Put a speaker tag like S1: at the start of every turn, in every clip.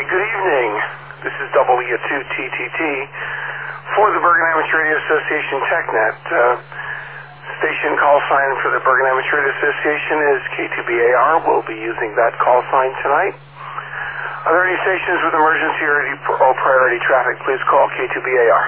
S1: Good evening. This is W2TTT for the Bergen Amateur Radio Association TechNet. Station call sign for the Bergen Amateur Radio Association is K2BAR. We'll be using that call sign tonight. Are there any stations with emergency or priority traffic? Please call K2BAR.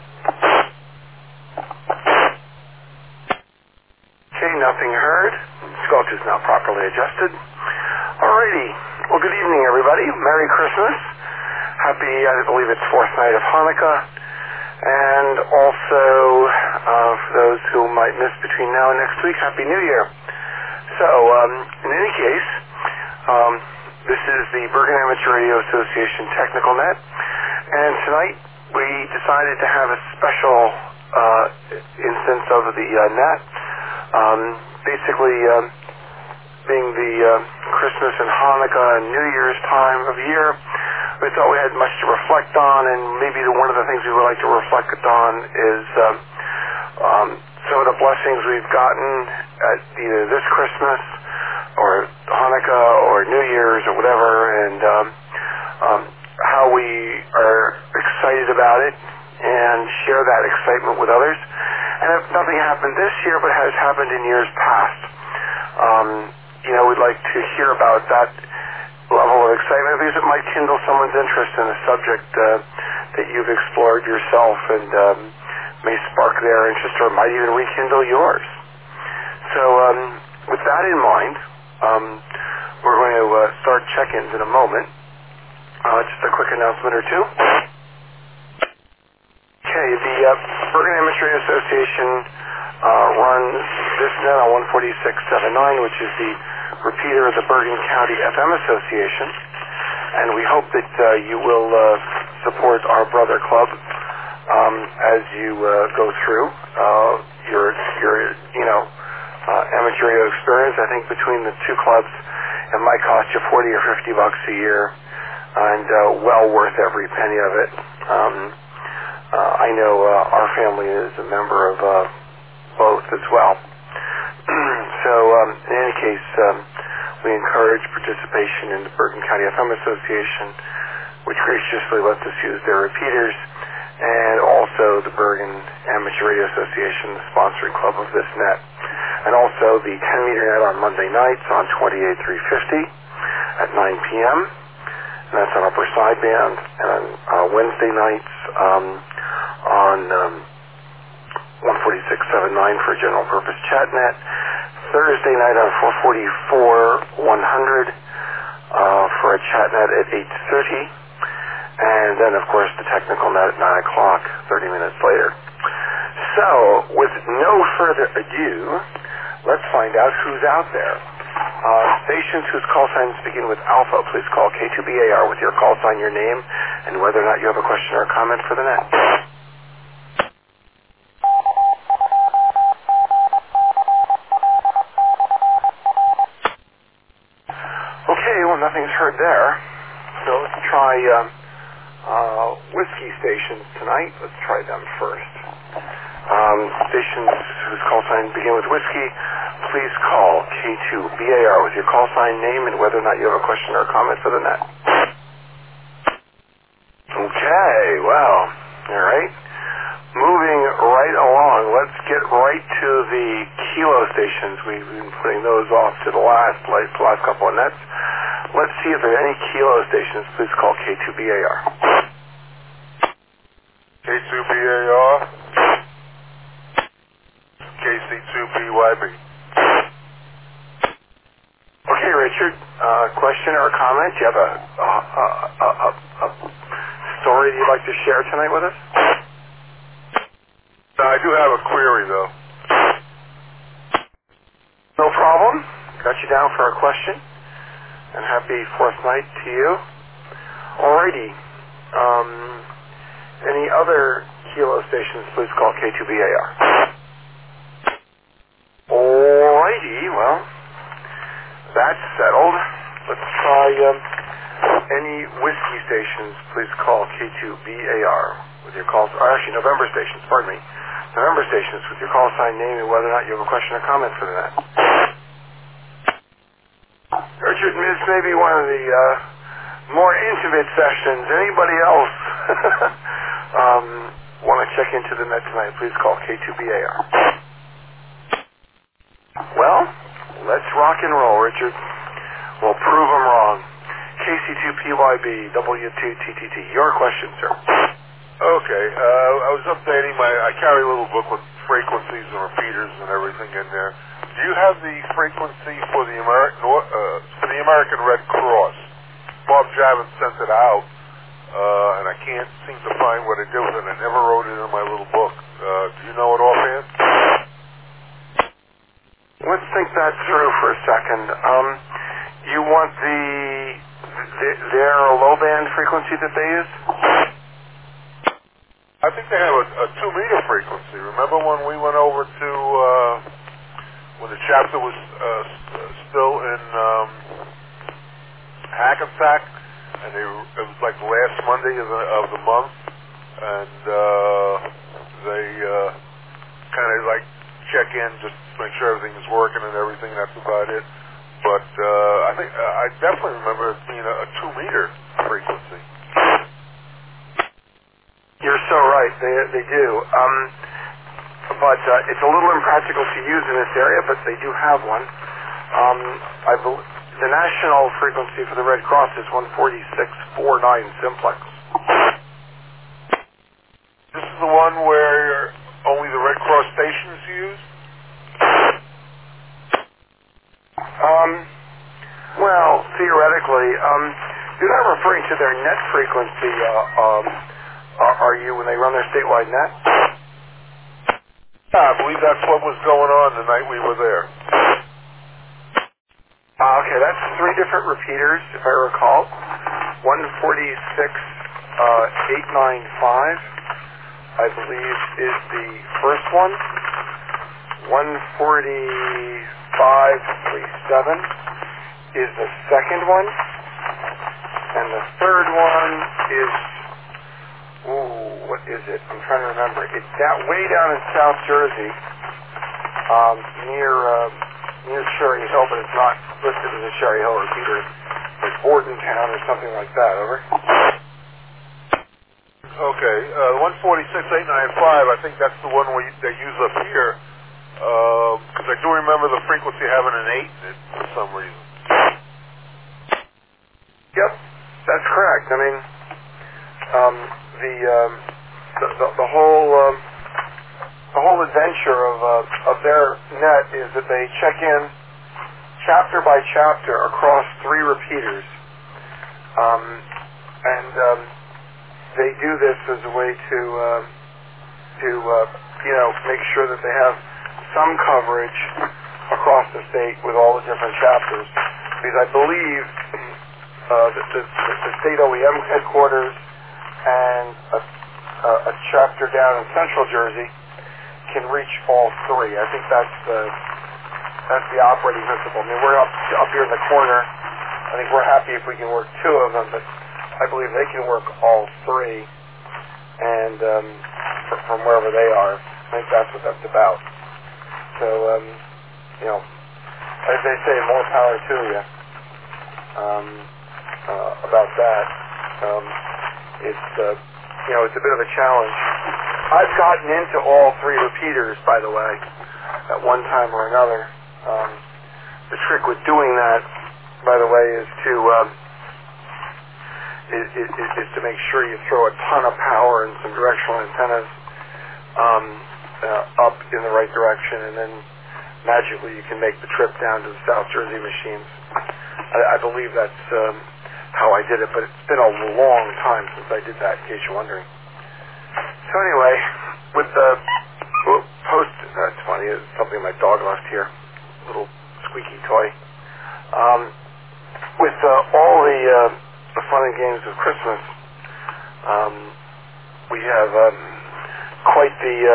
S1: Okay, nothing heard. Sculpt is now properly adjusted. Alrighty. Well, good evening, everybody. Merry Christmas. Happy, I believe it's fourth night of Hanukkah. And also, for those who might miss between now and next week, Happy New Year. So, in any case, this is the Bergen Amateur Radio Association Technical Net. And tonight, we decided to have a special instance of the net. Basically, being the Christmas and Hanukkah and New Year's time of year, we thought we had much to reflect on, and maybe one of the things we would like to reflect on is some of the blessings we've gotten at either this Christmas or Hanukkah or New Year's or whatever, and how we are excited about it and share that excitement with others. And if nothing happened this year but has happened in years past, we'd like to hear about that level of excitement because it might kindle someone's interest in a subject that you've explored yourself and may spark their interest or might even rekindle yours. So with that in mind, we're going to start check-ins in a moment. Just a quick announcement or two. Okay, the Bergen Amateur Radio Association runs this net on 146.79, which is the repeater of the Bergen County FM Association, and we hope that you will support our brother club as you go through your amateur radio experience. I think between the two clubs, it might cost you $40 or $50 a year, and well worth every penny of it. I know our family is a member of both as well. So in any case, we encourage participation in the Bergen County FM Association, which graciously lets us use their repeaters, and also the Bergen Amateur Radio Association, the sponsoring club of this net, and also the 10-meter net on Monday nights on 28350 at 9 p.m., and that's on upper sideband, and on Wednesday nights on 146.79 for general purpose chat net, Thursday night on 444 100 for a chat net at 8:30, and then of course the technical net at 9 o'clock 30 minutes later. So with no further ado, let's find out who's out there. Stations whose call signs begin with alpha, please call K2BAR with your call sign, your name, and whether or not you have a question or a comment for the net. Okay, well, nothing's heard there. So let's try whiskey stations tonight. Let's try them first. Stations whose call signs begin with whiskey, please call K2BAR with your call sign, name, and whether or not you have a question or a comment for the net. Okay, well, all right. Moving right along, let's get right to the kilo stations. We've been putting those off to the last couple of nets. Let's see if there are any kilo stations. Please call K2BAR.
S2: K2BAR. KC2BYB.
S1: Okay, Richard, question or a comment? Do you have a story that you'd like to share tonight with us?
S2: I do have a query, though.
S1: No problem. Got you down for a question. And happy fourth night to you. Alrighty. Any other kilo stations, please call K2BAR. Alrighty, well, that's settled. Let's try any whiskey stations, please call K2BAR with your calls, or actually November stations, pardon me. November stations with your call sign, name, and whether or not you have a question or comment for that. Richard, this may be one of the more intimate sessions. Anybody else want to check into the net tonight? Please call K2BAR. Well, let's rock and roll, Richard. We'll prove them wrong. KC2PYB, W2TTT. Your question, sir.
S2: Okay, I was updating I carry a little book with frequencies and repeaters and everything in there. Do you have the frequency for the American Red Cross? Bob Javits sent it out, and I can't seem to find what it is, and I never wrote it in my little book. Do you know it offhand?
S1: Let's think that through for a second. You want their low-band frequency that they use?
S2: I think they have a 2-meter frequency. Remember when we went over to, when the chapter was still in Hackensack, and it was like the last Monday of the month, and they kind of like check in, just make sure everything is working and everything. That's about it. But I think I definitely remember it being a 2-meter frequency.
S1: You're so right. They do. But it's a little impractical to use in this area, but they do have one. I believe the national frequency for the Red Cross is 146.49 simplex.
S2: This is the one where only the Red Cross stations use?
S1: Well, theoretically, you're not referring to their net frequency, are you, when they run their statewide net?
S2: Yeah, I believe that's what was going on the night we were there.
S1: Okay, that's 3 different repeaters, if I recall. 146.895, I believe, is the first one. 145.37 is the second one. And the third one is, what is it? I'm trying to remember. It's way down in South Jersey, near Cherry Hill, but it's not listed as a Cherry Hill repeater. It's Bordentown or something like that. Over.
S2: Okay, 146.895, I think that's the one they use up here, because I do remember the frequency having an 8 in it for some reason.
S1: Yep, that's correct. I mean, the whole adventure of their net is that they check in chapter by chapter across 3 repeaters, and they do this as a way to make sure that they have some coverage across the state with all the different chapters, because I believe the state OEM headquarters and a chapter down in Central Jersey can reach all 3. I think that's the operating principle. I mean, we're up here in the corner. I think we're happy if we can work 2 of them, but I believe they can work all 3, and from wherever they are. I think that's what that's about. So, as they say, more power to you about that. It's a bit of a challenge. I've gotten into all 3 repeaters, by the way, at one time or another. The trick with doing that, by the way, is to make sure you throw a ton of power and some directional antennas up in the right direction, and then magically you can make the trip down to the South Jersey machines. I believe that's how I did it, but it's been a long time since I did that, in case you're wondering. So anyway, with the post, that's funny, it's something my dog left here, little squeaky toy. With all the fun and games of Christmas, we have quite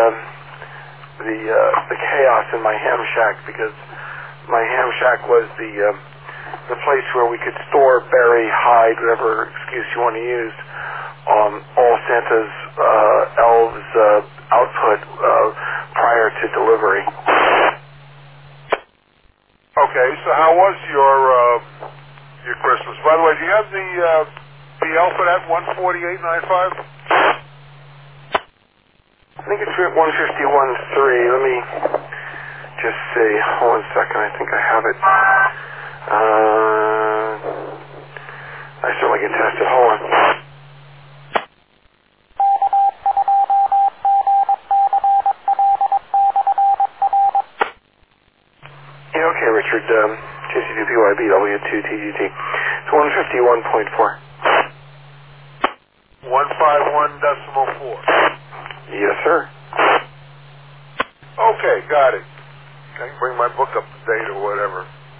S1: the chaos in my ham shack, because my ham shack was the place where we could store, bury, hide, whatever excuse you want to use, all Santa's elves output prior to delivery.
S2: Okay, so how was your Christmas? By the way, do you have ABL for that 148.95?
S1: I think it's 151.3. Let me just see. Hold on a second. I think I have it. I certainly can test it. Hold on. Yeah, okay, Richard. JC2PYBW2TGT. It's 151.4.
S2: 151.4.
S1: Yes, sir.
S2: Okay, got it. I can bring my book up to date or whatever.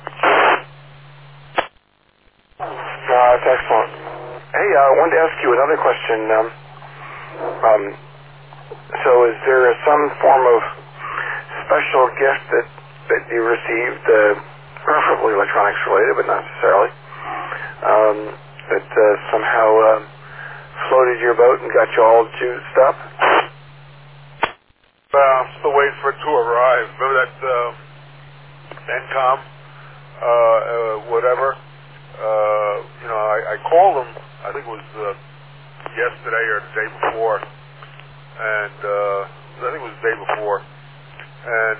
S1: That's excellent. Hey, I wanted to ask you another question. So is there some form of special gift that you received, preferably electronics related, but not necessarily, that somehow floated your boat and got you all juiced up?
S2: I'm still waiting for it to arrive. Remember that NCOM, whatever? I called them, I think it was yesterday or the day before, and I think it was the day before, and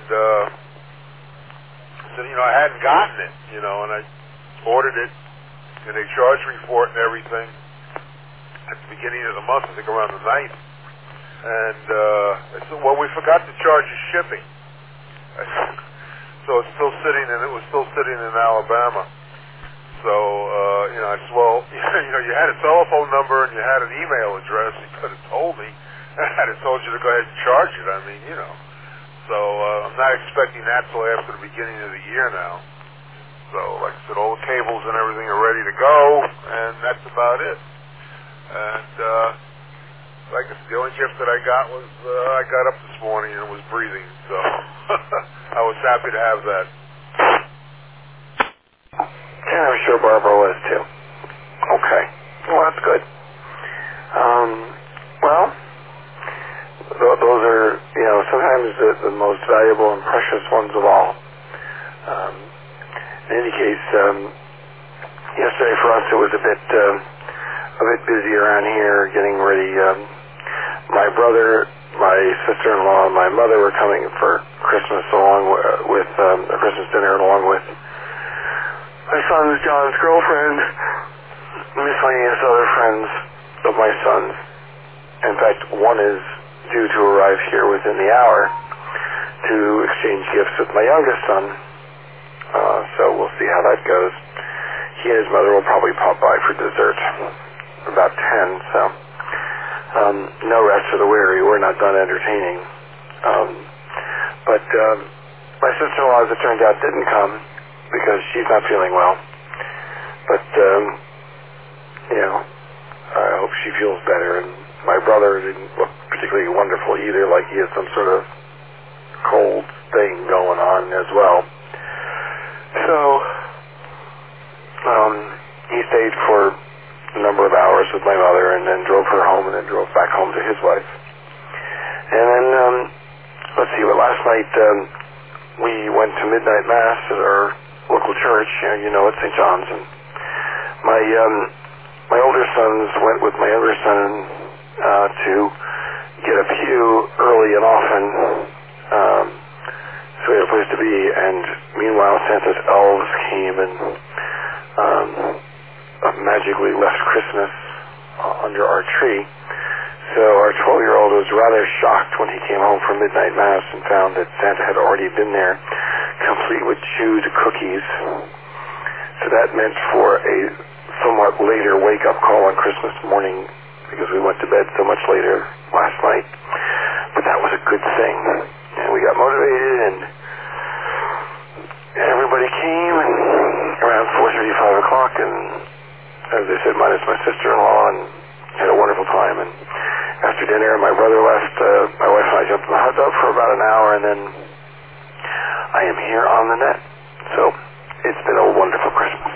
S2: said, I hadn't gotten it, and I ordered it, and they charged me for it and everything at the beginning of the month, I think around the 9th. And I said, well, we forgot to charge you shipping. So it's still sitting, and it was still sitting in Alabama. So, I said, well, you had a telephone number and you had an email address. You could have told me. I'd have told you to go ahead and charge it. I mean, So I'm not expecting that till after the beginning of the year now. So, like I said, all the cables and everything are ready to go, and that's about it. And, like I said, the only gift that I got was, I got up this morning and was breathing, so I was happy to have that.
S1: And I'm sure Barbara was too. Okay. Well, that's good. Those are, sometimes the most valuable and precious ones of all. In any case, yesterday for us it was a bit busy around here, getting ready. My brother, my sister-in-law, and my mother were coming for Christmas along with a Christmas dinner along with my son John's girlfriend, miscellaneous other friends of my son's. In fact, one is due to arrive here within the hour to exchange gifts with my youngest son. So we'll see how that goes. He and his mother will probably pop by for dessert about 10, so no rest for the weary. We're not done entertaining. But my sister-in-law, as it turns out, didn't come because she's not feeling well. But, I hope she feels better. And my brother didn't look particularly wonderful either, like he had some sort of cold thing going on as well. So, he stayed for a number of hours with my mother and then drove her home and then drove back home to his wife. And then, let's see, last night we went to midnight mass at our local church, at St. John's, and my older sons went with my younger son to get a pew early and often, so we had a place to be, and meanwhile Santa's elves came and magically left Christmas under our tree. So our 12-year-old was rather shocked when he came home from midnight mass and found that Santa had already been there, complete with chewed cookies. So that meant for a somewhat later wake-up call on Christmas morning because we went to bed so much later last night. But that was a good thing. And we got motivated, and everybody came, and around 4:30, 5 o'clock, and as I said, minus my sister-in-law, and had a wonderful time. And after dinner, my brother left. My wife and I jumped in the hot tub for about an hour, and then I am here on the net. So it's been a wonderful Christmas.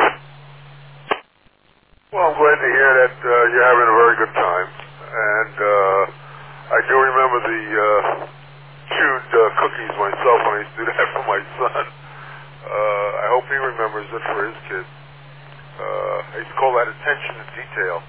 S2: Well, I'm glad to hear that you're having a very good time. And I do remember the chewed cookies myself when I used to do that for my son. I hope he remembers it for his kid. I used to call that attention to detail.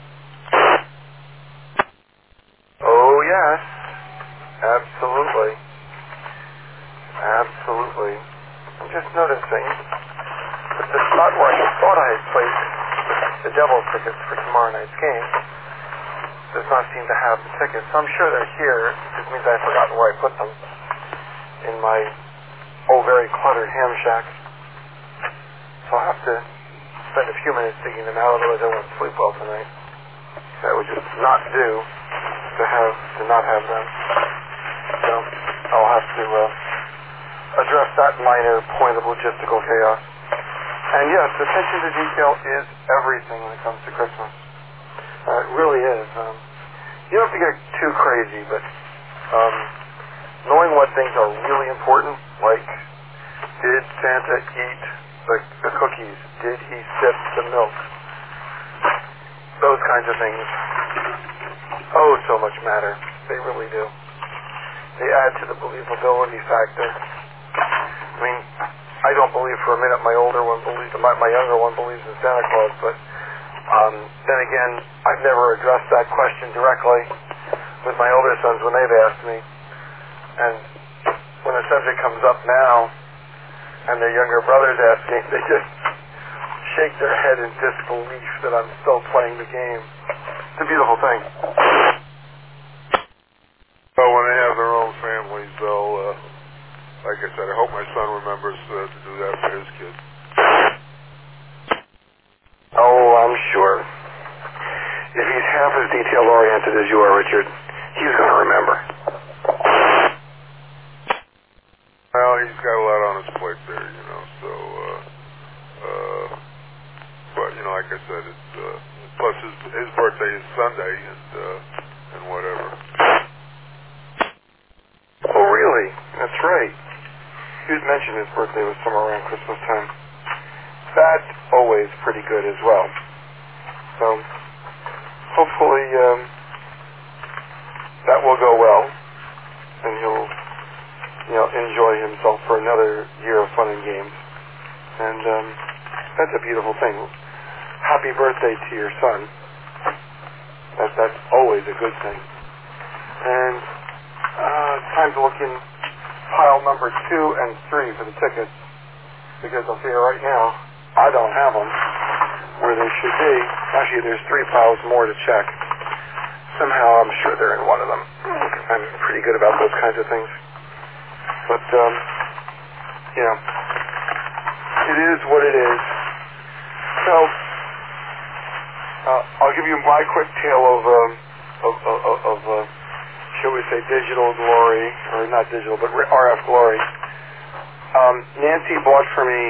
S1: Oh, yes. Absolutely. Absolutely. I'm just noticing that the spot where I thought I had placed the Devils tickets for tomorrow night's game does not seem to have the tickets. So I'm sure they're here. It means I've forgotten where I put them in my, very cluttered ham shack. So I'll have to spend a few minutes digging them out, otherwise I won't sleep well tonight. That would just not do to not have them. So I'll have to address that minor point of logistical chaos. And yes, attention to detail is everything when it comes to Christmas. It really is. You don't have to get too crazy, but knowing what things are really important, like did Santa eat the cookies? Did he sip the milk? Those kinds of things, so much matter. They really do. They add to the believability factor. I mean, I don't believe for a minute my younger one believes in Santa Claus, but then again, I've never addressed that question directly with my older sons when they've asked me. And when the subject comes up now, and their younger brothers ask me, they just shake their head in disbelief that I'm still playing the game. It's a beautiful thing.
S2: Well, when they have their own families, they'll, like I said, I hope my son remembers to do that for his kid.
S1: Oh, I'm sure. If he's half as detail-oriented as you are, Richard, he's going to remember.
S2: Well, he's got a lot on his plate there, so, but, like I said, it's, plus his birthday is Sunday, and whatever.
S1: Oh, really? That's right. You had mentioned his birthday was somewhere around Christmas time. That's always pretty good as well. So, hopefully, that will go well, and he'll, enjoy himself for another year of fun and games. And, that's a beautiful thing. Happy birthday to your son. That's always a good thing. And, it's time to look in pile number 2 and 3 for the tickets, because I'll tell you right now, I don't have them where they should be. Actually, there's 3 piles more to check. Somehow I'm sure they're in one of them. I'm pretty good about those kinds of things. But, it is what it is. So, I'll give you my quick tale of shall we say, digital glory, or not digital, but RF glory. Nancy bought for me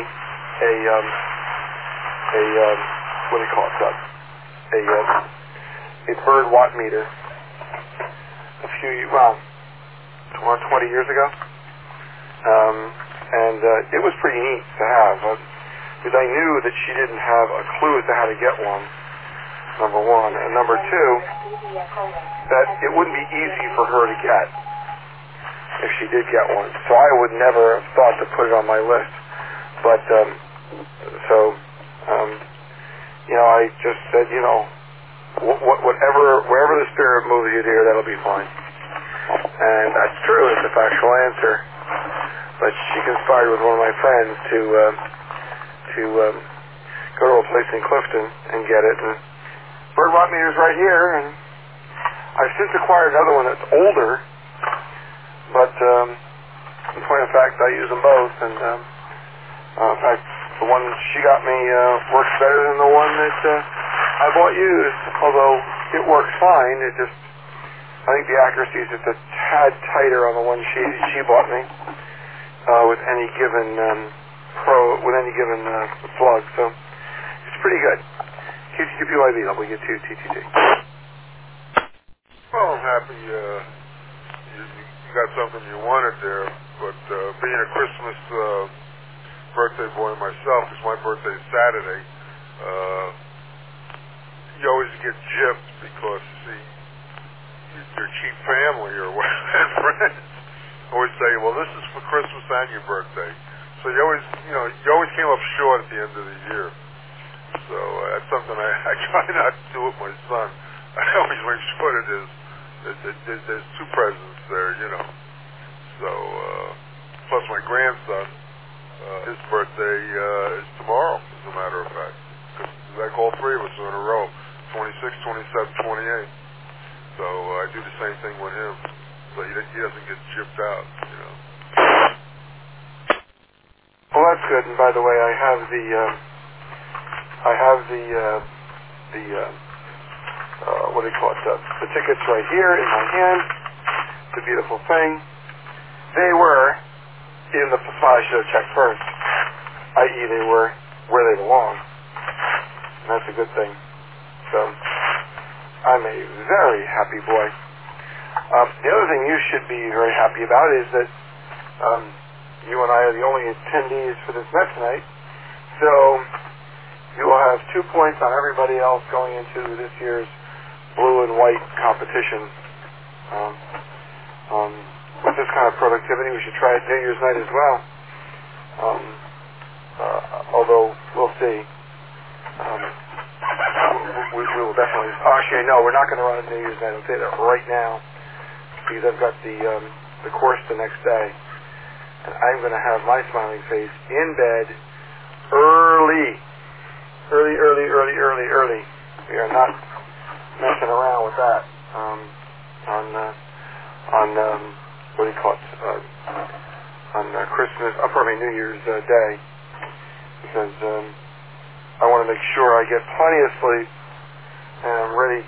S1: what do you call it, a bird watt meter a few, 20 years ago. And it was pretty neat to have, because I knew that she didn't have a clue as to how to get one, number one. And number two, that it wouldn't be easy for her to get if she did get one. So I would never have thought to put it on my list. But, I just said, wherever the spirit moves you, dear, that'll be fine. And that's true, it's a factual answer. But she conspired with one of my friends to go to a place in Clifton and get it. And bird watt meter's right here, and I've since acquired another one that's older, but in point of fact, I use them both, and in fact, the one she got me works better than the one that I bought used, although it works fine. I think the accuracy is just a tad tighter on the one she bought me with any given plug, so it's pretty good. QTQPYB, W2TTT.
S2: Well, I'm happy you got something you wanted there, but being a Christmas birthday boy myself, because my birthday is Saturday, you always get gypped because, your cheap family or and friends always say, well, this is for Christmas and your birthday. So you always came up short at the end of the year. So that's something I try not to do with my son. I always make sure that there's two presents there, you know. So, plus my grandson, his birthday is tomorrow, as a matter of fact. Because like all three of us are in a row, 26, 27, 28. So I do the same thing with him. So he doesn't get gypped out, you know.
S1: Well, that's good. And by the way, I have the what do you call it? The tickets right here in my hand. It's a beautiful thing. They were in the spot I should have checked first, i.e. they were where they belong. And that's a good thing. So I'm a very happy boy. The other thing you should be very happy about is that you and I are the only attendees for this Mets night. So you will have 2 points on everybody else going into this year's blue and white competition. With this kind of productivity, we should try it New Year's night as well. Although we'll see. We will definitely. Actually, no, we're not going to run it New Year's night. I'll say that right now because I've got the course the next day, and I'm going to have my smiling face in bed early. We are not messing around with that on what do you call it? On Christmas, New Year's Day, because I want to make sure I get plenty of sleep and I'm ready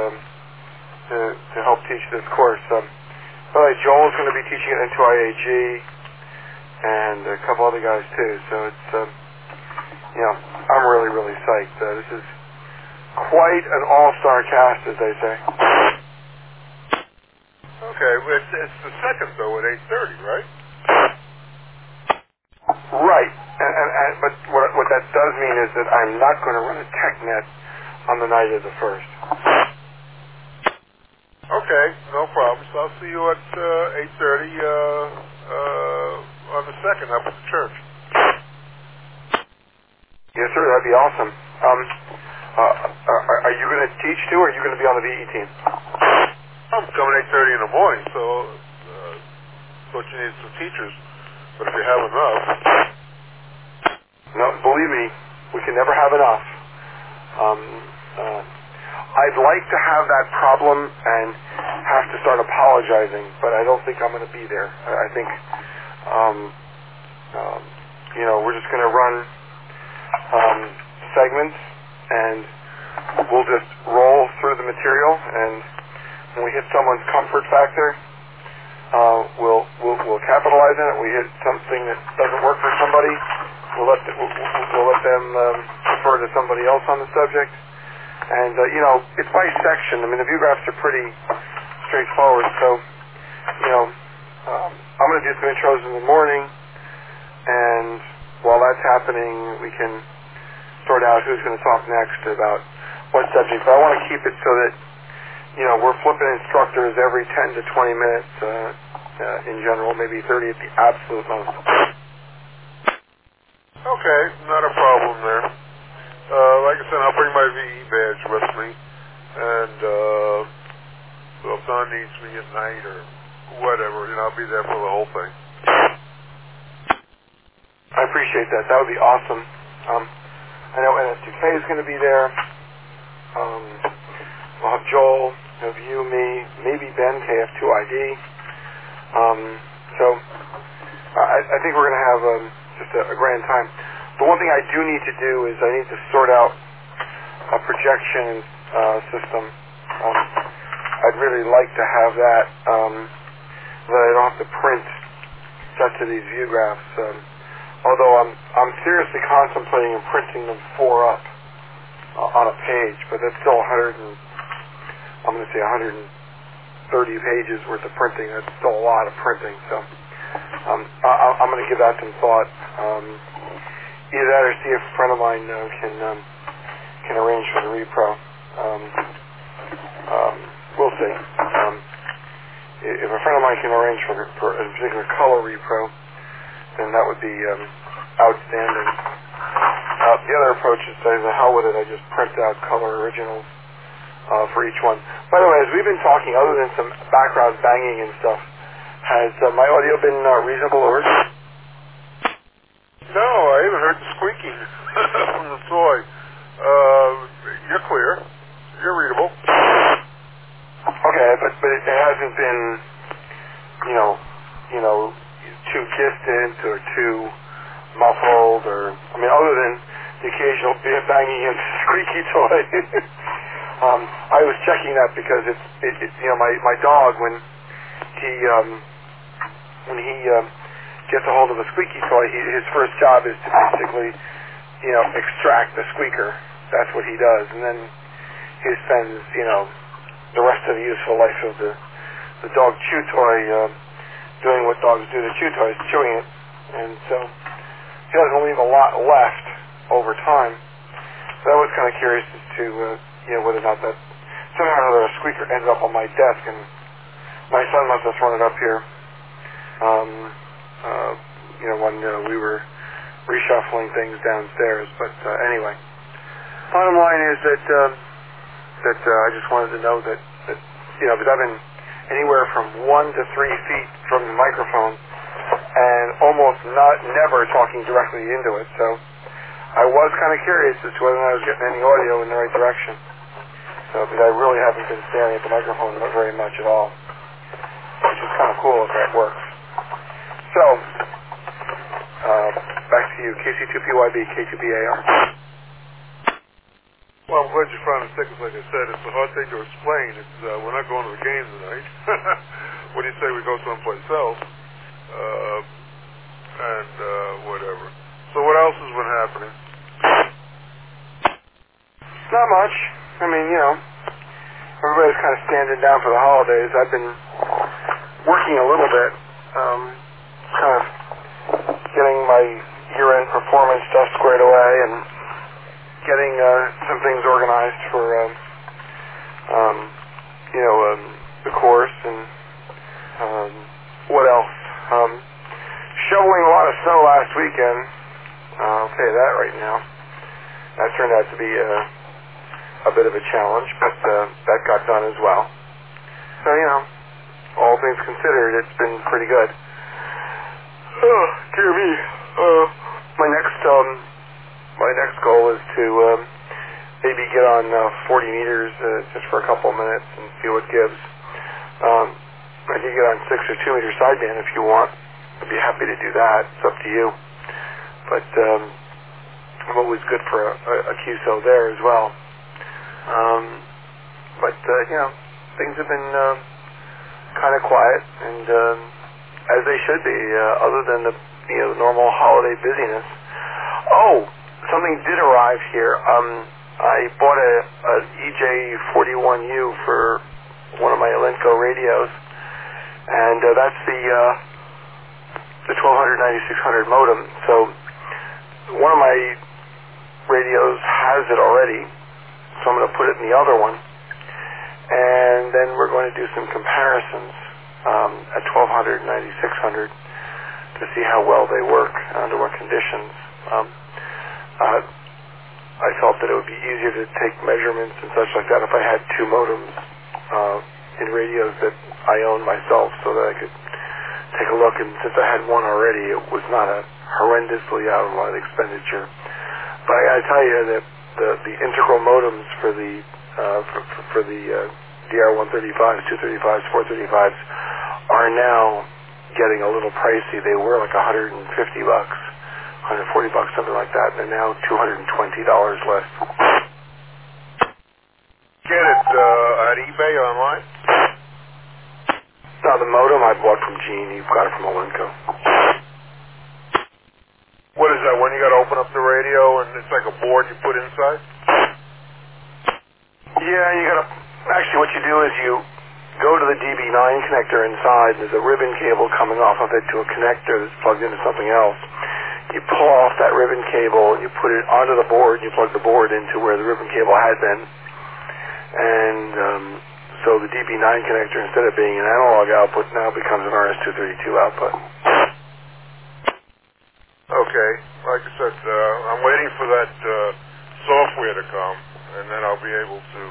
S1: to help teach this course. By the way, Joel's going to be teaching it into IAG and a couple other guys too. So it's I'm really psyched. This is quite an all-star cast, as they say.
S2: Okay, well, it's the second though at 8:30, right?
S1: Right, but what that does mean is that I'm not going to run a TechNet on the night of the first.
S2: Okay, no problem. So I'll see you at 8:30 on the second up at the church.
S1: Yes, sir. That'd be awesome. Are you going to teach too, or are you going to be on the VE team?
S2: I'm coming 8:30 in the morning, so thought you needed some teachers. But if you have enough,
S1: no, believe me, we can never have enough. I'd like to have that problem and have to start apologizing, but I don't think I'm going to be there. I think, we're just going to run segments, and we'll just roll through the material, and when we hit someone's comfort factor, we'll capitalize on it. We hit something that doesn't work for somebody, we'll let them refer to somebody else on the subject. And it's by section. I mean, the view graphs are pretty straightforward. So I'm going to do some intros in the morning, and while that's happening, we can sort out who's going to talk next about what subject. But I want to keep it so that we're flipping instructors every 10 to 20 minutes in general, maybe 30 at the absolute most.
S2: okay, not a problem there. Like I said, I'll bring my VE badge with me, and so if Don needs me at night or whatever, I'll be there for the whole thing.
S1: I appreciate that. That would be awesome. I know NS2K is going to be there. We'll have Joel, we'll have you, me, maybe Ben, KF2ID. So I think we're going to have just a grand time. The one thing I do need to do is I need to sort out a projection system. I'd really like to have that that I don't have to print sets of these view graphs. Although I'm seriously contemplating printing them 4 up on a page, but that's still 130 pages worth of printing. That's still a lot of printing. So I'm going to give that some thought. Either that or see if a friend of mine can arrange for the repro. We'll see. If a friend of mine can arrange for a particular color repro, then that would be outstanding. the other approach is say, the hell with it, I just print out color originals for each one. By the way, as we've been talking, other than some background banging and stuff, has my audio been reasonable or?
S2: No, I haven't heard the squeaking from the toy. You're clear. You're readable.
S1: Okay, but it hasn't been, you know, too distant or too muffled, or other than the occasional banging into the squeaky toy. I was checking that because it's my dog when he gets a hold of a squeaky toy, his first job is to basically extract the squeaker. That's what he does, and then he spends the rest of the useful life of the dog chew toy doing what dogs do to chew toys, chewing it, and so he doesn't leave a lot left over time. So I was kind of curious as to whether or not that somehow or another a squeaker ended up on my desk, and my son must have thrown it up here when we were reshuffling things downstairs. But anyway, bottom line is that I just wanted to know that because I've been anywhere from 1 to 3 feet from the microphone and almost never talking directly into it. So I was kind of curious as to whether or not I was getting any audio in the right direction. So, because I really haven't been staring at the microphone very much at all, which is kind of cool if that works. So, back to you, KC2PYB, K2BAR.
S2: Well, I'm glad you found it tickets. Like I said, it's a hard thing to explain. It's we're not going to the game tonight. What do you say we go someplace else? And whatever. So what else has been happening?
S1: Not much. Everybody's kind of standing down for the holidays. I've been working a little bit, kind of getting my year-end performance stuff squared away and getting some things organized for, the course, and what else? Shoveling a lot of snow last weekend. I'll tell you that right now. That turned out to be a bit of a challenge, but that got done as well. So, all things considered, it's been pretty good. Oh, dear me. My next goal is to maybe get on 40 meters just for a couple of minutes and see what gives. I can get on 6 or 2 meter sideband if you want. I'd be happy to do that. It's up to you. But I'm always good for a QSO there as well. But things have been kind of quiet, and as they should be, other than the normal holiday busyness. Oh, something did arrive here. I bought a EJ41U for one of my Elenco radios, and that's the 1200-9600 modem. So one of my radios has it already, so I'm going to put it in the other one, and then we're going to do some comparisons at 1200-9600 to see how well they work under what conditions. I felt that it would be easier to take measurements and such like that if I had 2 modems in radios that I own myself, so that I could take a look. And since I had one already, it was not a horrendously out of line expenditure. But I got to tell you that the integral modems for the DR135s, 235s, 435s are now getting a little pricey. They were like $150, $140, something like that, and they're now $220 less.
S2: Get it at eBay online?
S1: No, the modem I bought from Gene. You've got it from Elenco.
S2: What is that, when you got to open up the radio and it's like a board you put inside?
S1: Yeah, you got to... Actually, what you do is you go to the DB9 connector inside. There's a ribbon cable coming off of it to a connector that's plugged into something else. You pull off that ribbon cable, you put it onto the board, you plug the board into where the ribbon cable had been. And so the DB9 connector, instead of being an analog output, now becomes an RS-232 output.
S2: Okay. Like I said, I'm waiting for that software to come, and then I'll be able to,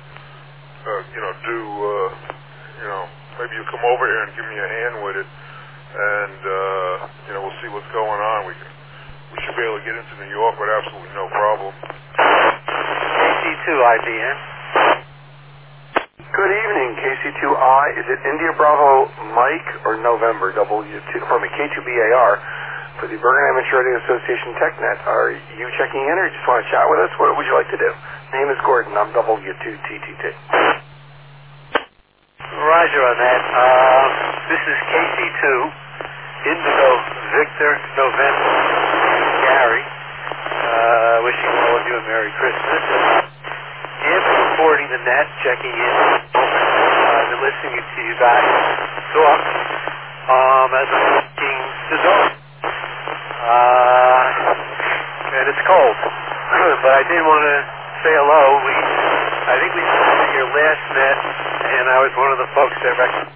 S2: maybe you come over here and give me a hand with it, and, we'll see what's going on. We should be able to get into New York with absolutely no problem.
S3: KC2 IBM.
S1: Good evening, KC2I. Is it India Bravo Mike or November W2? K2BAR for the Bergenheim Trading Association TechNet. Are you checking in or you just want to chat with us? What would you like to do? Name is Gordon. I'm W2TTT.
S3: Roger on that. This is KC2, Indigo Victor November, Gary. Wishing all of you a Merry Christmas. Jim reporting the net, checking in. Been listening to you guys talk as I'm walking the dog. And it's cold. But I did want to say hello. I think we listened to your last net, and I was one of the folks that recommended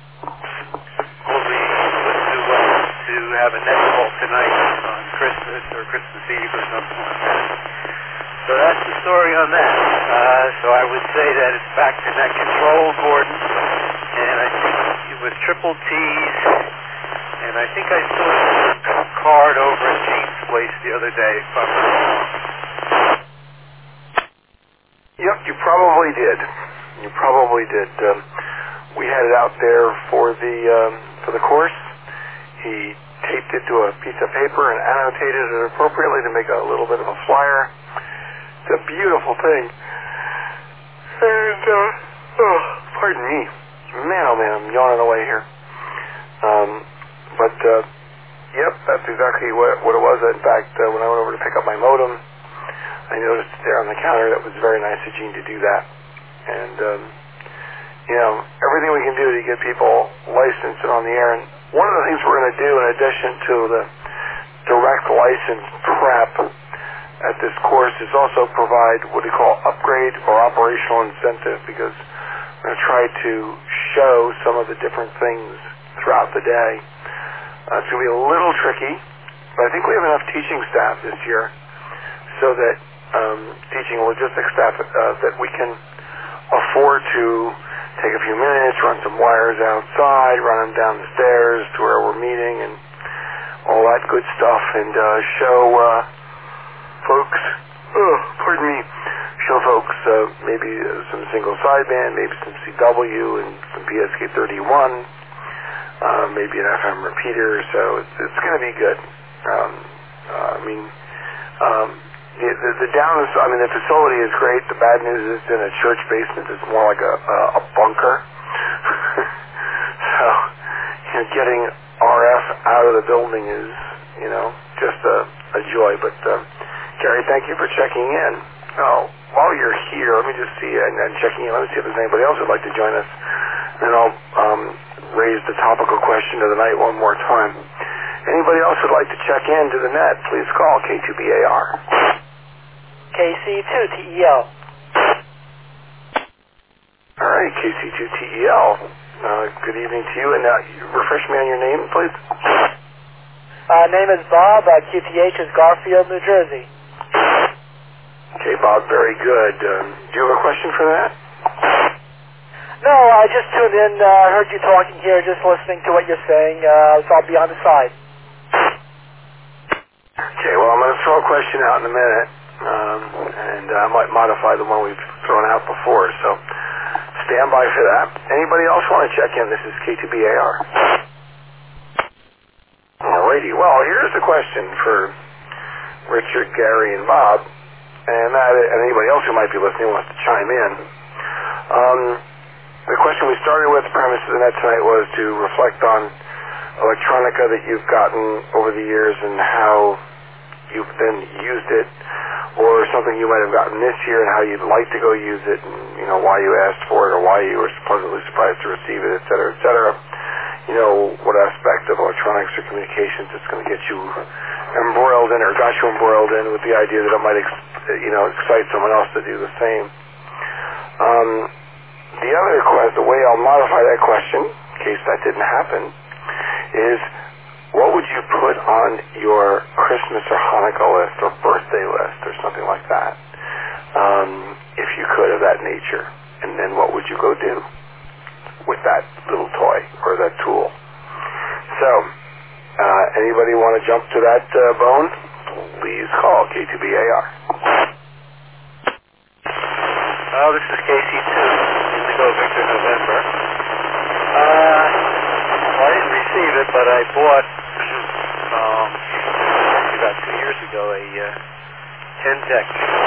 S3: to have a net call tonight on Christmas or Christmas Eve or something like that. So that's the story on that. So I would say that it's back to net control, Gordon, and I think it was triple T's, and I think I saw a card over at James' place the other day, if I'm not wrong.
S1: Yep, you probably did. We had it out there for the course. He taped it to a piece of paper and annotated it appropriately to make a little bit of a flyer. It's a beautiful thing. And, pardon me. Man, oh man, I'm yawning away here. Yep, that's exactly what it was. In fact, when I went over to pick up my modem, I noticed there on the counter that was very nice of Gene to do that. And, everything we can do to get people licensed and on the air. And one of the things we're going to do, in addition to the direct license prep at this course, is also provide what we call upgrade or operational incentive, because we're going to try to show some of the different things throughout the day. It's going to be a little tricky, but I think we have enough teaching staff this year so that teaching logistics staff that we can afford to take a few minutes, run some wires outside, run them down the stairs to where we're meeting and all that good stuff, and show folks, maybe some single sideband, maybe some CW and some PSK 31, maybe an FM repeater. So it's going to be good. The facility is great. The bad news is in a church basement. It's more like a bunker. So, getting RF out of the building is, just a joy. But Gary, thank you for checking in. While you're here, let me just see and checking in. Let me see if there's anybody else who'd like to join us. Then I'll raise the topical question of the night one more time. Anybody else who'd like to check in to the net, please call K2BAR.
S4: KC2TEL.
S1: All right, KC2TEL. Good evening to you, and refresh me on your name, please.
S4: Name is Bob. QTH is Garfield, New Jersey.
S1: Okay, Bob, very good. Do you have a question for that?
S4: No, I just tuned in, heard you talking here, just listening to what you're saying, so I'll be on the side.
S1: Okay, well, I'm going to throw a question out in a minute, and I might modify the one we've thrown out before, so stand by for that. Anybody else want to check in? This is K2BAR. Alrighty, well, here's the question for Richard, Gary, and Bob, and anybody else who might be listening wants to chime in. The question we started with, the premise of the net tonight, was to reflect on electronica that you've gotten over the years and how you've then used it, or something you might have gotten this year and how you'd like to go use it, and why you asked for it or why you were pleasantly surprised to receive it, et cetera, et cetera. What aspect of electronics or communications is going to get you embroiled in or got you embroiled in with the idea that it might excite someone else to do the same. The way I'll modify that question, in case that didn't happen, is what would you put on your Christmas or Hanukkah list or birthday list or something like that, if you could, of that nature? And then what would you go do with that little toy or that tool? So, anybody want to jump to that bone? Please call K2BAR.
S3: Well, this is KC2, Indigo Victor November. Well, I didn't receive it, but I bought, about 2 years ago, a Ten-Tech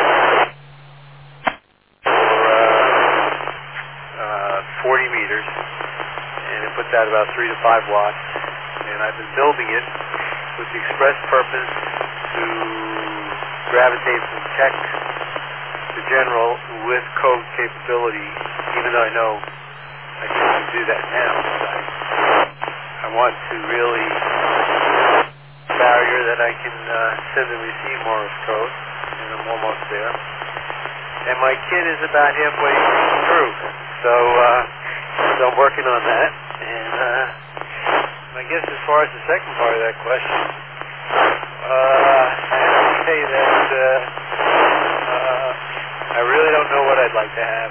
S3: for 40 meters, and it puts out about 3 to 5 watts, and I've been building it with the express purpose to gravitate from tech to general with code capability, even though I know I can't do that now. I want to really barrier that I can send and receive Morse code, and I'm almost there. And my kit is about halfway through, so I'm working on that. And I guess as far as the second part of that question, I have to say that I really don't know what I'd like to have.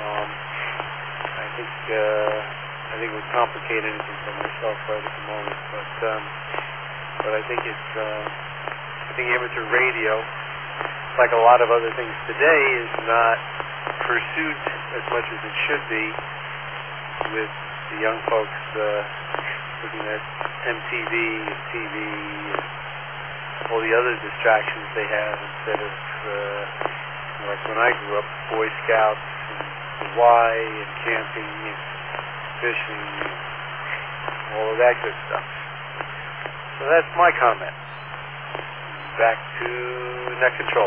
S3: I think it would complicate anything for myself right at the moment. But I think I think amateur radio, like a lot of other things today, is not pursued as much as it should be with the young folks looking at MTV and TV and all the other distractions they have instead of like when I grew up, Boy Scouts and Y and camping and fishing and all of that good stuff. So that's my comment. Back to net control.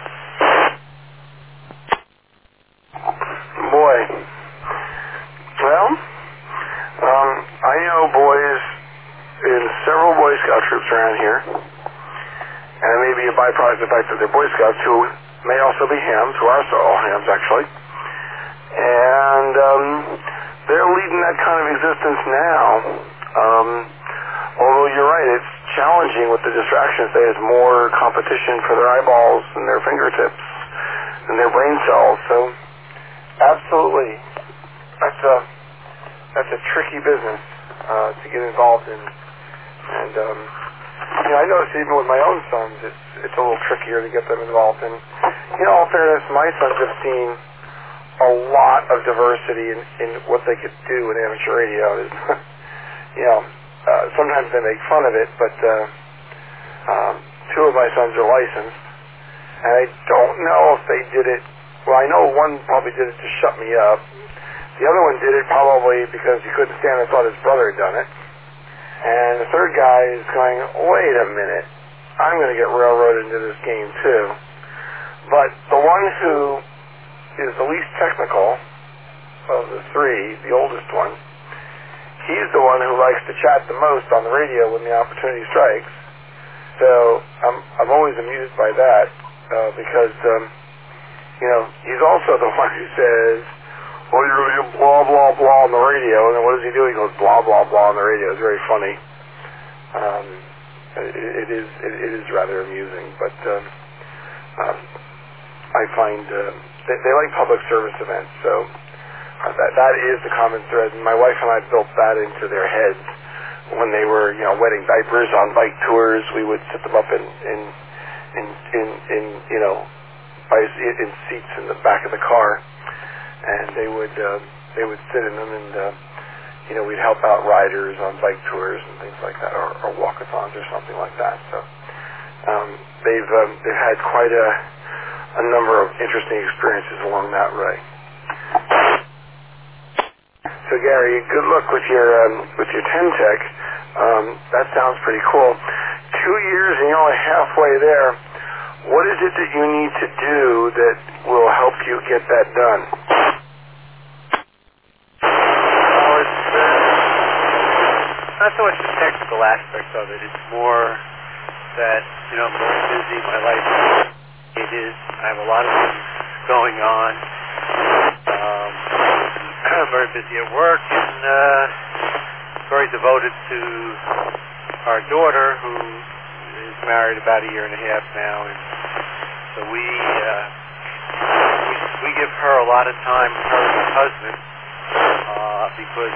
S1: Boy. Well, I know boys in several Boy Scout troops around here, and it may be a byproduct of the fact that they're Boy Scouts who may also be hams, who are all hams actually, and they're leading that kind of existence now. Although you're right, it's challenging with the distractions. There's more competition for their eyeballs and their fingertips and their brain cells. So, absolutely, that's a tricky business to get involved in. And I notice even with my own sons, it's a little trickier to get them involved. And in all fairness, my sons have seen a lot of diversity in what they could do in amateur radio. Sometimes they make fun of it, but two of my sons are licensed, and I don't know if they did it. Well, I know one probably did it to shut me up. The other one did it probably because he couldn't stand it, thought his brother had done it. And the third guy is going, wait a minute, I'm going to get railroaded into this game too. But the one who is the least technical of the three, the oldest one, he's the one who likes to chat the most on the radio when the opportunity strikes. So I'm always amused by that because he's also the one who says, well, you're going to do blah, blah, blah on the radio. And then what does he do? He goes blah, blah, blah on the radio. It's very funny. It is rather amusing. But I find they like public service events. So that is the common thread. And my wife and I built that into their heads when they were, wetting diapers on bike tours. We would sit them up in seats in the back of the car. And they would sit in them, and we'd help out riders on bike tours and things like that, or walkathons or something like that. So they've had quite a number of interesting experiences along that way. So Gary, good luck with your Ten-Tech. That sounds pretty cool. 2 years and you're only halfway there. What is it that you need to do that will help you get that done?
S3: Well, it's not so much the technical aspect of it. It's more that, I'm very busy. My life is. I have a lot of things going on. I'm very busy at work and very devoted to our daughter, who is married about a year and a half now, and so we give her a lot of time, her and her husband, because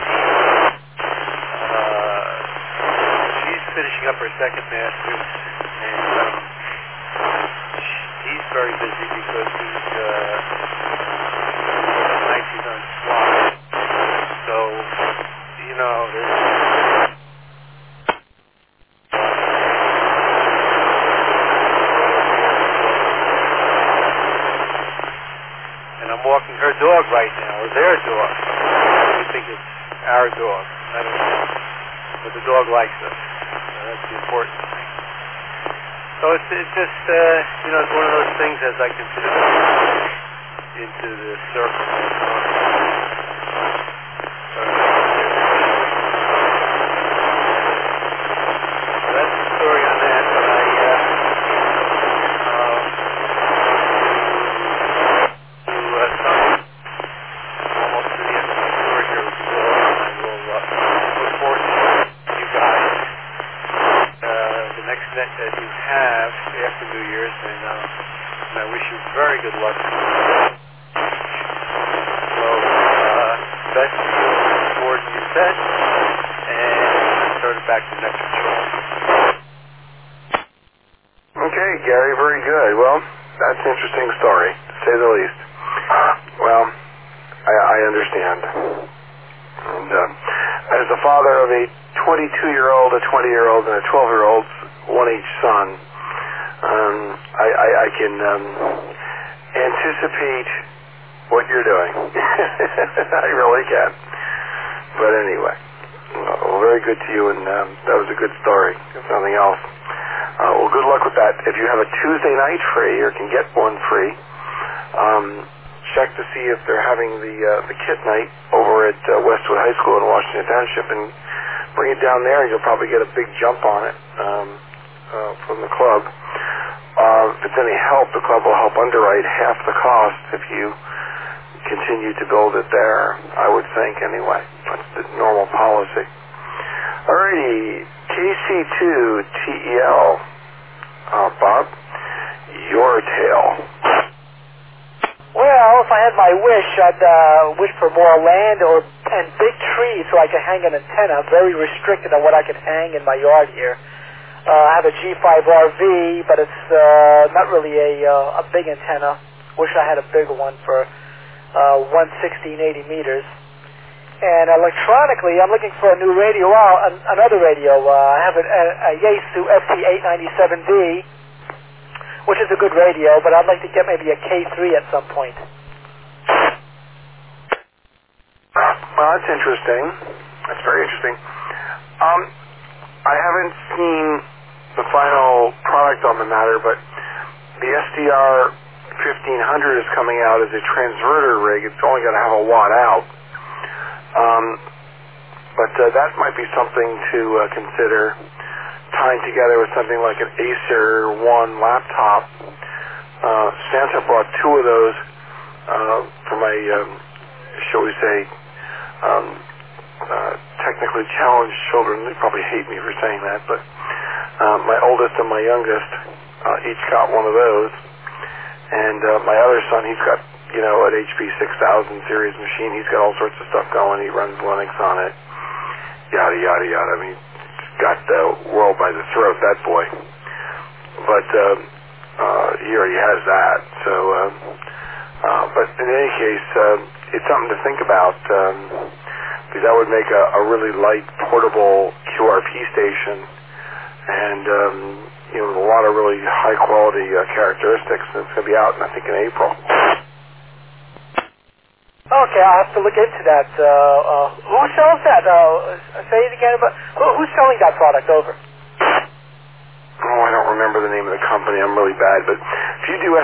S3: she's finishing up her second master's, and he's very busy because he's on SWAT. So, you know, and I'm walking her dog right now, or their dog. I think it's our dog. I don't know. But the dog likes us. So that's the important thing. So it's just, you know, it's one of those things as I consider into the circle. So that's the story on that. But almost to the end of the story here with the dog, I will look forward to you guys the next net that you have after New Year's, and I wish you very good luck. So, best to you, Gordon, you said, and turn it back to the next show.
S1: Okay, Gary, very good. Well, that's an interesting story, to say the least. Well, I understand. And as the father of a 22-year-old, a 20-year-old, and a 12-year-old, one each son, I can anticipate what you're doing. I really can. But anyway, well, very good to you, and that was a good story, if nothing else. Well, good luck with that. If you have a Tuesday night free, or can get one free, check to see if they're having the kit night over at Westwood High School in Washington Township, and bring it down there, and you'll probably get a big jump on it from the club. If it's any help, the club will help underwrite half the cost if you continue to build it there, I would think, anyway. That's the normal policy. Alrighty, KC2TEL. Bob, your tale.
S4: Well, if I had my wish, I'd wish for more land and big trees so I could hang an antenna. I'm very restricted on what I can hang in my yard here. I have a G5RV, but it's not really a big antenna. Wish I had a bigger one for 160 and 80 meters. And electronically, I'm looking for a new radio, another radio. I have a Yaesu FT897D, which is a good radio, but I'd like to get maybe a K3 at some point.
S1: Well, that's interesting. That's very interesting. I haven't seen the final product on the matter, but the SDR 1500 is coming out as a transverter rig. It's only going to have a watt out. But that might be something to consider, tying together with something like an Acer One laptop. Santa brought two of those for my, shall we say, technically challenged children. They probably hate me for saying that, but my oldest and my youngest each got one of those. And my other son, he's got, you know, an HP 6000 series machine. He's got all sorts of stuff going. He runs Linux on it. Yada, yada, yada. I mean, he's got the world by the throat, that boy. But he already has that. So, but in any case, it's something to think about, because that would make a really light, portable QRP station, and you know, with a lot of really high-quality characteristics. And it's going to be out, I think, in April.
S4: Okay, I'll have to look into that. Who sells that? Say it again. But who's selling that product over?
S1: Oh, I don't remember the name of the company. I'm really bad. But if you do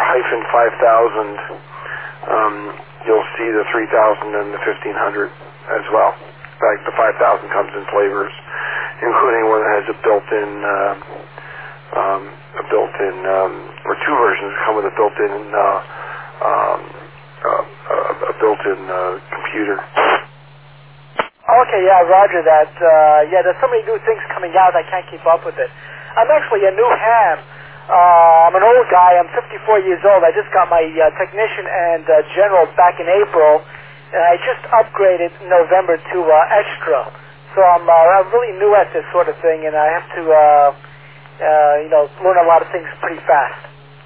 S1: SDR-5000, you'll see the 3000 and the 1500 as well. In fact, the 5000 comes in flavors, including one that has a built-in, or two versions come with a built-in, a built-in computer.
S4: Okay, yeah, roger that. Yeah, there's so many new things coming out, I can't keep up with it. I'm actually a new ham. I'm an old guy. I'm 54 years old. I just got my technician and general back in April, and I just upgraded in November to extra. So I'm really new at this sort of thing, and I have to, learn a lot of things pretty fast.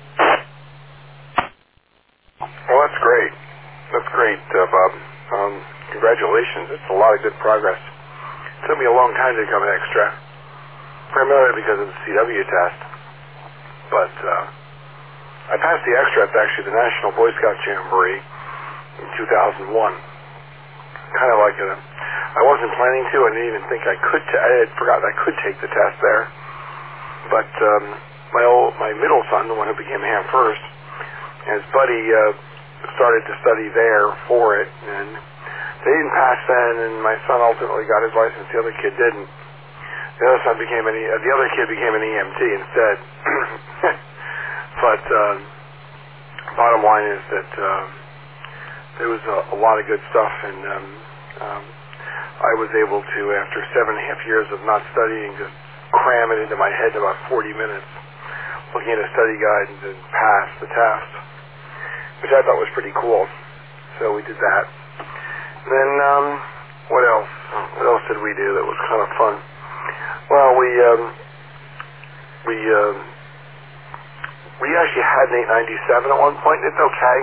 S1: Well, that's great. That's great, Bob. Congratulations. It's a lot of good progress. It took me a long time to become an extra, primarily because of the CW test. But I passed the extra at actually the National Boy Scout Jamboree in 2001. Kind of like I wasn't planning to. I didn't even think I could. I had forgotten I could take the test there. But my middle son, the one who became a ham first, and his buddy started to study there for it, and they didn't pass then, and my son ultimately got his license. The other kid didn't. The other kid became an EMT instead. But bottom line is that there was a lot of good stuff, and I was able to, after 7.5 years of not studying, just cram it into my head in about 40 minutes, looking at a study guide and pass the test, which I thought was pretty cool. So we did that. Then what else? What else did we do that was kind of fun? Well, we actually had an 897 at one point. It's okay.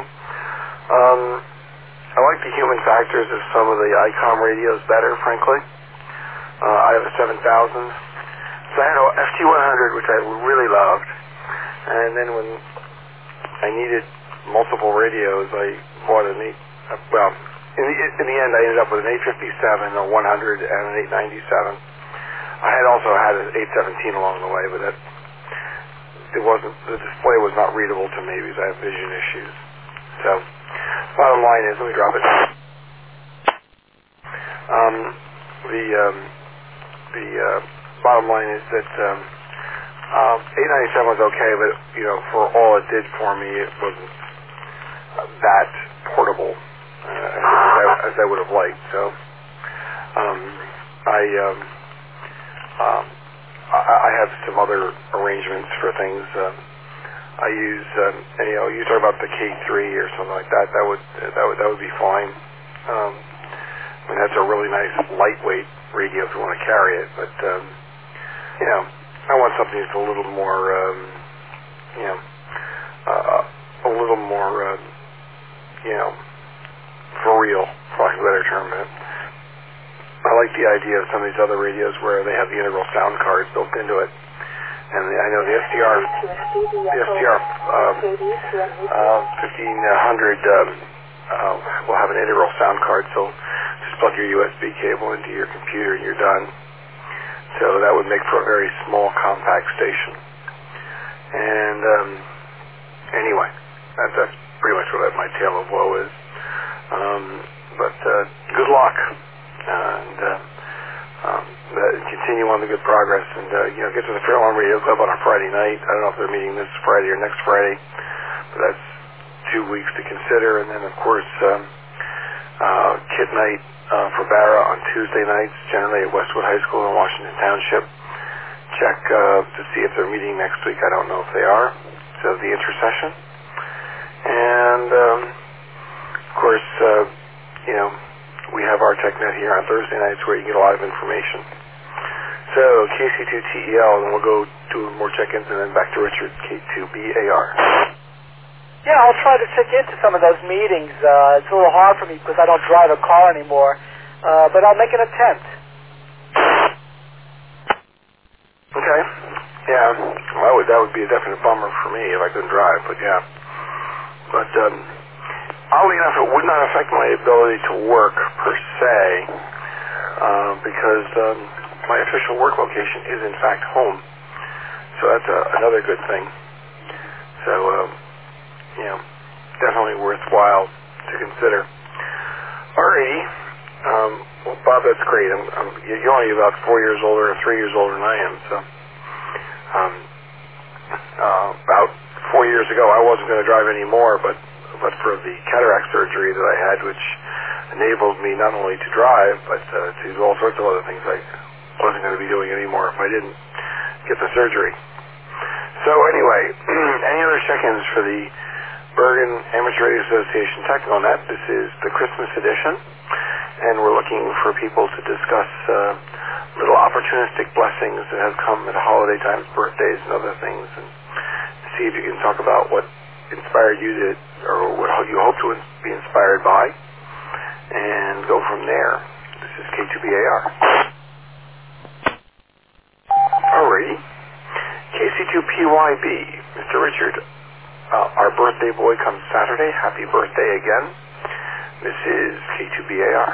S1: I like the human factors of some of the ICOM radios better, frankly. I have a 7000. So I had a FT100, which I really loved. And then when I needed multiple radios, I bought in the end, I ended up with an 857, a 100, and an 897. I had also had an 817 along the way, but the display was not readable to me because I have vision issues. So, bottom line is, let me drop it. The bottom line is that 897 was okay, but for all it did for me, it wasn't that portable as I would have liked. So, I have some other arrangements for things. I use, you talk about the K3 or something like that. That would be fine. I mean, that's a really nice lightweight radio if you want to carry it. But I want something that's a little more, for real, for lack of a better term. I like the idea of some of these other radios where they have the integral sound cards built into it. And I know the SDR 1500 will have an integral sound card, so just plug your USB cable into your computer and you're done. So that would make for a very small, compact station. And anyway, that's pretty much what my tale of woe is. But good luck. And continue on the good progress, and get to the Fairlawn Radio Club on a Friday night. I don't know if they're meeting this Friday or next Friday, but that's 2 weeks to consider. And then, of course, Kit Night for Barra on Tuesday nights, generally at Westwood High School in Washington Township. Check to see if they're meeting next week. I don't know if they are. So the intercession. And, of course, we have our TechNet here on Thursday nights where you get a lot of information. So, KC2TEL, and we'll go do more check-ins, and then back to Richard, K2BAR.
S4: Yeah, I'll try to check into some of those meetings. It's a little hard for me because I don't drive a car anymore, but I'll make an attempt.
S1: Okay. Yeah, well, that would be a definite bummer for me if I couldn't drive, but yeah. But, oddly enough, it would not affect my ability to work per se, because my official work location is in fact home. So that's another good thing. So, definitely worthwhile to consider. Alrighty. Well, Bob, that's great. You're only about 4 years older or 3 years older than I am. So, about 4 years ago, I wasn't going to drive anymore, but for the cataract surgery that I had, which enabled me not only to drive, but to do all sorts of other things I wasn't going to be doing anymore if I didn't get the surgery. So anyway, any other check-ins for the Bergen Amateur Radio Association Technical Net? This is the Christmas edition, and we're looking for people to discuss little opportunistic blessings that have come at holiday times, birthdays, and other things, and see if you can talk about what inspired you to, or what you hope to be inspired by, and go from there. This is K2BAR. Alrighty. KC2PYB, Mr. Richard, our birthday boy comes Saturday. Happy birthday again. This is K2BAR.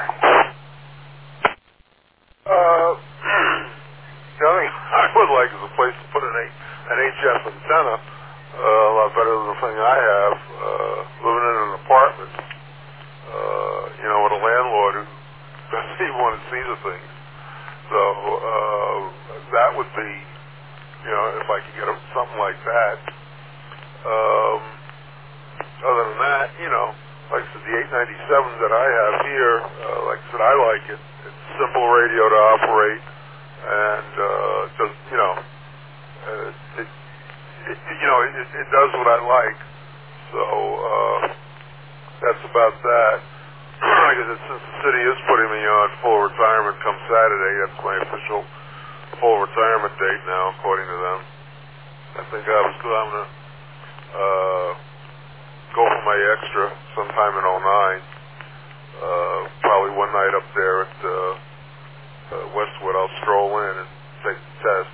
S2: The only thing I would like is a place to put an HF antenna, a lot better than the thing I have, living in an apartment, with a landlord who doesn't even want to see the things. So that would be, if I could get something like that. Other than that, like I said, the 897 that I have here, like I said, I like it. It's simple radio to operate, and it does what I like. So that's about that. Like I said, since the city is putting me on full retirement come Saturday, that's my official full retirement date now, according to them. I think I was going to go for my extra sometime in 09. Probably one night up there at Westwood, I'll stroll in and take the test.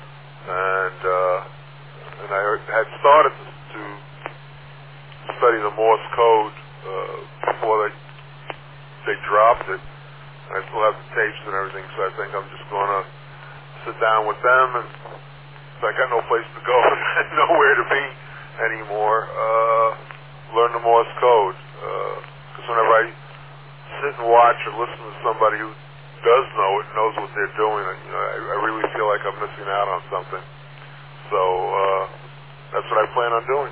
S2: And I had started to study the Morse code before they dropped it. I still have the tapes and everything, so I think I'm just going to sit down with them, and so I got no place to go and nowhere to be anymore. Learn the Morse code, because whenever I sit and watch or listen to somebody who does know it, knows what they're doing, I really feel like I'm missing out on something. So that's what I plan on doing.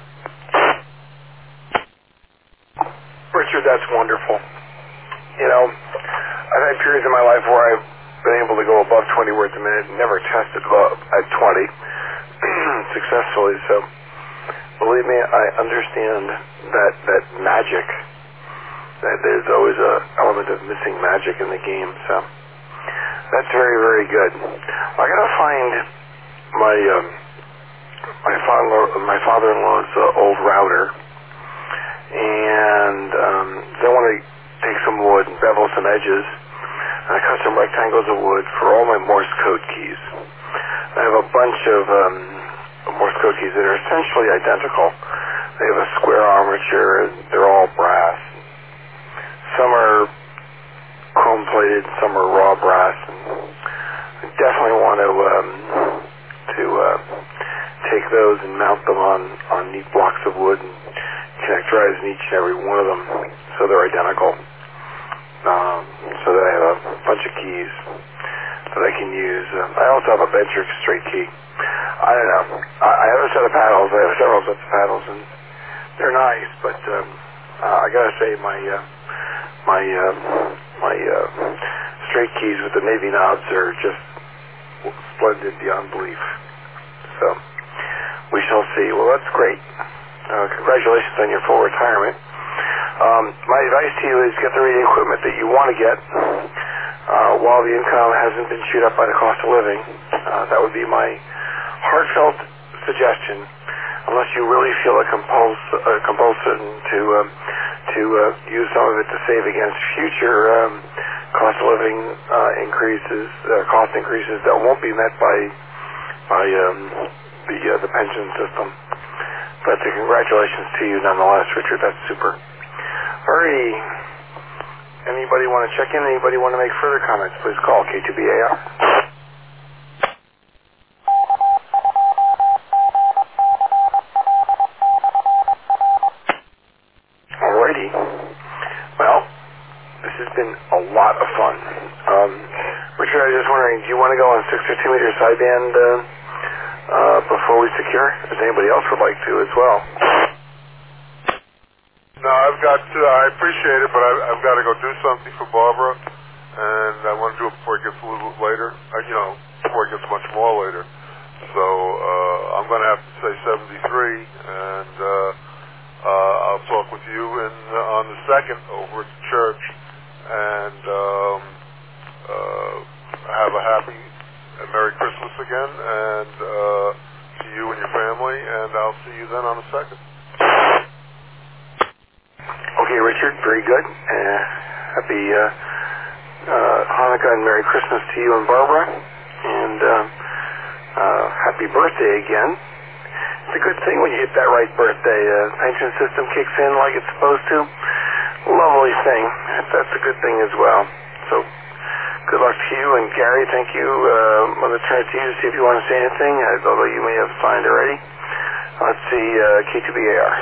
S1: Richard, that's wonderful. I've had periods in my life where I've been able to go above 20 words a minute and never tested at 20 successfully. So believe me, I understand that magic, that there's always an element of missing magic in the game. So that's very, very good. I gotta find my father-in-law's old router, and I want to take some wood and bevel some edges, and I cut some rectangles of wood for all my Morse code keys. I have a bunch of Morse code keys that are essentially identical. They have a square armature, and they're all brass. Some are chrome-plated, some are raw brass, and I definitely want to take those and mount them on neat blocks of wood and connectorize each and every one of them so they're identical, so that I have a bunch of keys that I can use. I also have a Bentrix straight key. I don't know. I have a set of paddles. I have several sets of paddles, and they're nice, but I gotta say my straight keys with the navy knobs are just splendid beyond belief. So we shall see. Well, that's great. Congratulations on your full retirement. My advice to you is get the radio equipment that you want to get while the income hasn't been chewed up by the cost of living. That would be my heartfelt suggestion, unless you really feel a compulsion to use some of it to save against future cost of living cost increases that won't be met by the pension system. But congratulations to you nonetheless, Richard. That's super. Alrighty. Anybody want to check in? Anybody want to make further comments? Please call K2BAR. Alrighty. Well, this has been a lot of fun. Richard, I was just wondering, do you want to go on 6 or 2 meter sideband before we secure? If anybody else would like to as well.
S2: No, I've got to, I appreciate it, but I've got to go do something for Barbara, and I want to do it before it gets a little later, before it gets much more later. So I'm going to have to say 73, and I'll talk with you on the 2nd over at the church, and have a happy and Merry Christmas again, and to you and your family, and I'll see you then on the 2nd.
S1: Okay, Richard, very good. Happy Hanukkah and Merry Christmas to you and Barbara, and happy birthday again. It's a good thing when you hit that right birthday. Pension system kicks in like it's supposed to. Lovely thing. That's a good thing as well. So, good luck to you, and Gary, thank you. I'm going to turn it to you to see if you want to say anything, although you may have signed already. Let's see, K2BAR.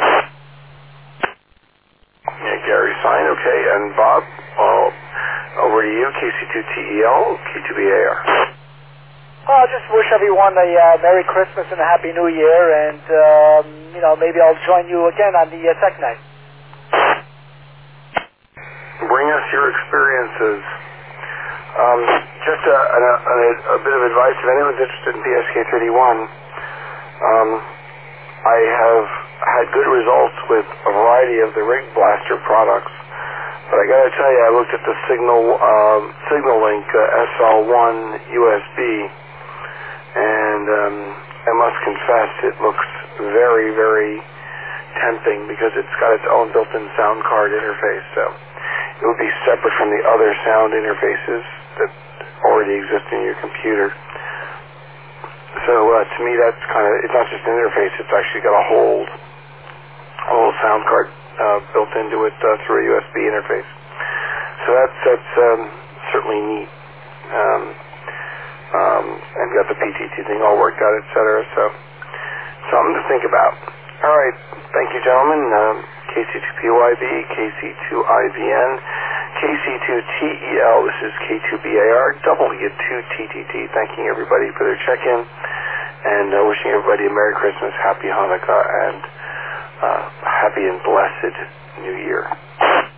S1: Yeah, Gary signed, okay. And Bob, over to you, KC2TEL, K2BAR.
S4: Well, I'll just wish everyone a Merry Christmas and a Happy New Year, and, maybe I'll join you again on the second night.
S1: Bring us your experiences. Just a bit of advice, if anyone's interested in PSK31, I have had good results with a variety of the Rig Blaster products, but I got to tell you, I looked at the SignalLink SL1 USB, and I must confess it looks very, very tempting because it's got its own built-in sound card interface, so it would be separate from the other sound interfaces that already exist in your computer. So to me, that's it's not just an interface, it's actually got a whole sound card built into it through a USB interface. So that's certainly neat. And got the PTT thing all worked out, etc. So something to think about. All right, thank you, gentlemen. KC2PYB, KC2IVN, KC2TEL. This is K2BAR, W2TTT. Thanking everybody for their check-in, and wishing everybody a Merry Christmas, Happy Hanukkah, and happy and blessed New Year.